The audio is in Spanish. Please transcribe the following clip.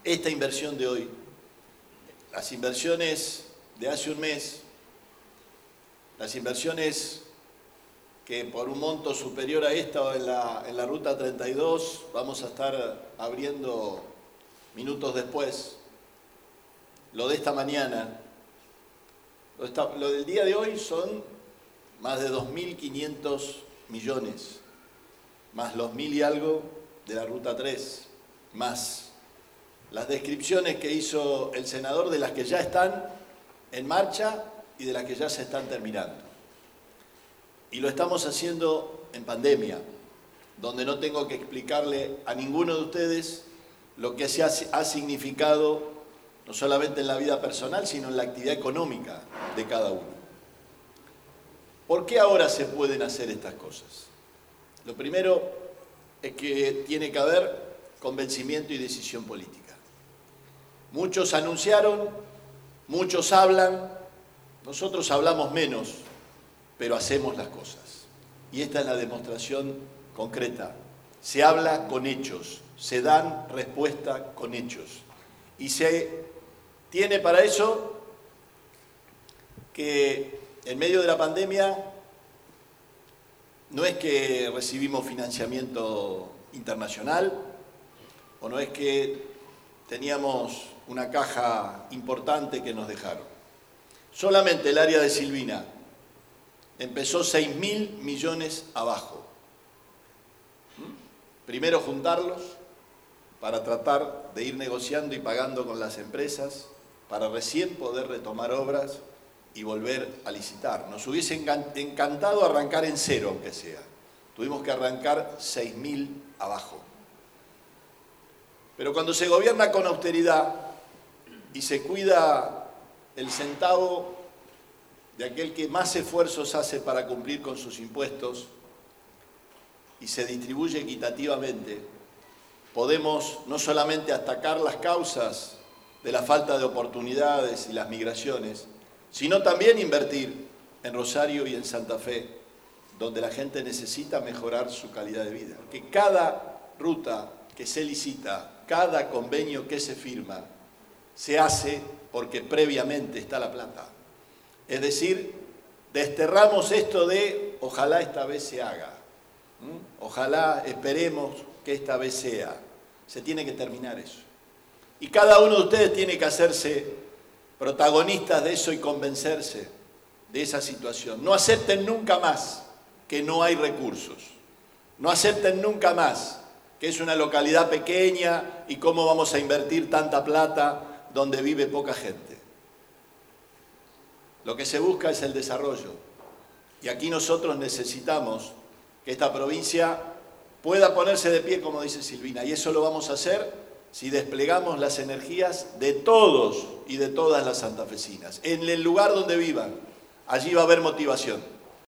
esta inversión de hoy, las inversiones de hace un mes, las inversiones que por un monto superior a esta en la Ruta 32 vamos a estar abriendo minutos después, lo de esta mañana, lo del día de hoy son más de 2.500 millones, más los 1.000 y algo de la Ruta 3, más las descripciones que hizo el senador de las que ya están en marcha y de las que ya se están terminando. Y lo estamos haciendo en pandemia, donde no tengo que explicarle a ninguno de ustedes lo que se ha significado, no solamente en la vida personal, sino en la actividad económica de cada uno. ¿Por qué ahora se pueden hacer estas cosas? Lo primero es que tiene que haber convencimiento y decisión política. Muchos anunciaron, muchos hablan, nosotros hablamos menos, pero hacemos las cosas. Y esta es la demostración concreta. Se habla con hechos, se dan respuesta con hechos. Y se tiene para eso que en medio de la pandemia no es que recibimos financiamiento internacional o no es que teníamos una caja importante que nos dejaron. Solamente el área de Silvina empezó 6.000 millones abajo. Primero juntarlos para tratar de ir negociando y pagando con las empresas para recién poder retomar obras y volver a licitar. Nos hubiese encantado arrancar en cero, aunque sea. Tuvimos que arrancar 6.000 abajo. Pero cuando se gobierna con austeridad y se cuida el centavo de aquel que más esfuerzos hace para cumplir con sus impuestos y se distribuye equitativamente, podemos no solamente atacar las causas de la falta de oportunidades y las migraciones, sino también invertir en Rosario y en Santa Fe, donde la gente necesita mejorar su calidad de vida. Que cada ruta que se licita, cada convenio que se firma, se hace porque previamente está la plata. Es decir, desterramos esto de ojalá esta vez se haga, ojalá esperemos que esta vez sea. Se tiene que terminar eso. Y cada uno de ustedes tiene que hacerse protagonistas de eso y convencerse de esa situación. No acepten nunca más que no hay recursos. No acepten nunca más que es una localidad pequeña y cómo vamos a invertir tanta plata donde vive poca gente. Lo que se busca es el desarrollo. Y aquí nosotros necesitamos que esta provincia pueda ponerse de pie, como dice Silvina, y eso lo vamos a hacer si desplegamos las energías de todos y de todas las santafesinas. En el lugar donde vivan, allí va a haber motivación.